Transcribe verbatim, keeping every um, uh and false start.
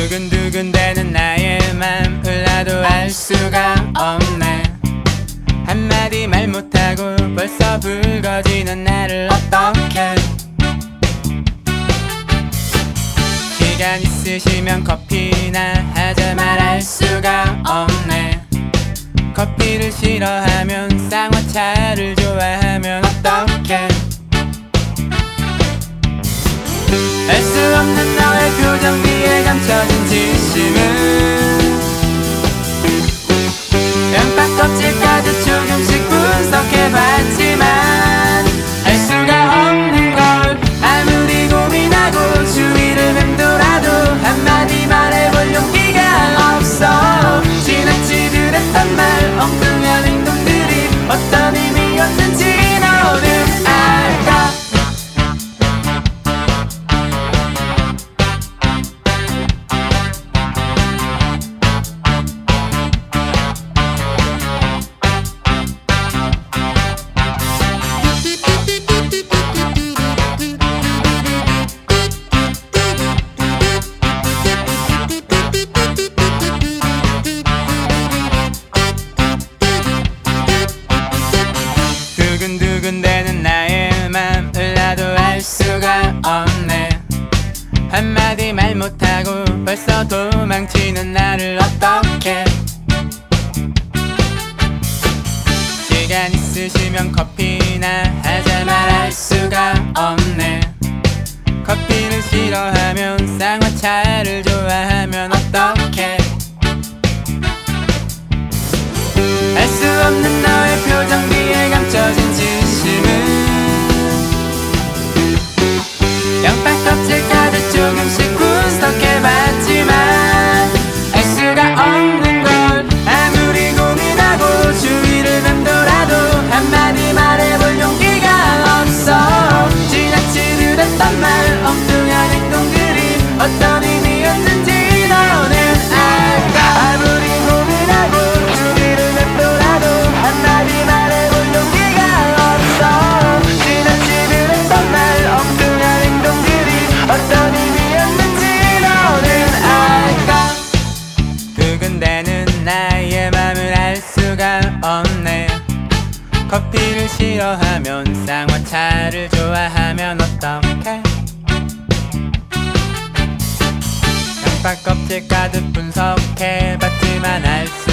두근두근대는 나의 맘 몰라도 알 수가 없네. 한마디 말 못하고 벌써 붉어지는 나를 어떡해. 시간 있으시면 커피나 하자 말할 수가 없네. 커피를 싫어하면 쌍화차를 좋아하면 어떡해. 알 수 없는 너의 표정 뒤에 감춰진 진심은 양파 껍질 가득 조금씩 분석해봤지만 알 수가 없는 걸. 아무리 고민하고 주위를 맴돌아도 한마디 말해볼 용기가 없어. 지나치듯했던 말 엉뚱한 행동들이 어떤 의미였는지 너는 알까. 두근두근대는 나의 맘 몰라도 알 수가 없네. 한마디 말 못하고 벌써 도망치는 나를 어떡해. 시간 있으시면 커피나 하자 말할 수가 없네. 커피를 싫어하면 쌍화차를 좋아하면 어떡해. 알 수 없는 너의 표정 뒤에 감춰진 진심은 양파 껍질 가득 조금씩 분석해봤지만 알 수가 없는 걸. 아무리 고민하고 주위를 맴돌아도 한마디 말해볼 용기가 없어. 지나치듯 했던 말 엉뚱한 행동들이 어떤 의미였는지 너는 알까. 아무리 고민하고 주위를 맴돌아도 한마디 말해볼 용기가 없어. 지나치듯 했던 말 엉뚱한 행동들이 어떤 의미였는지 너는 알까. 두근대는 나의 맘을 알 수가 없네. 커피를 싫어하면 쌍화차를 좋아하면 어떡해. 양파 껍질 가득 분석해봤지만 알 수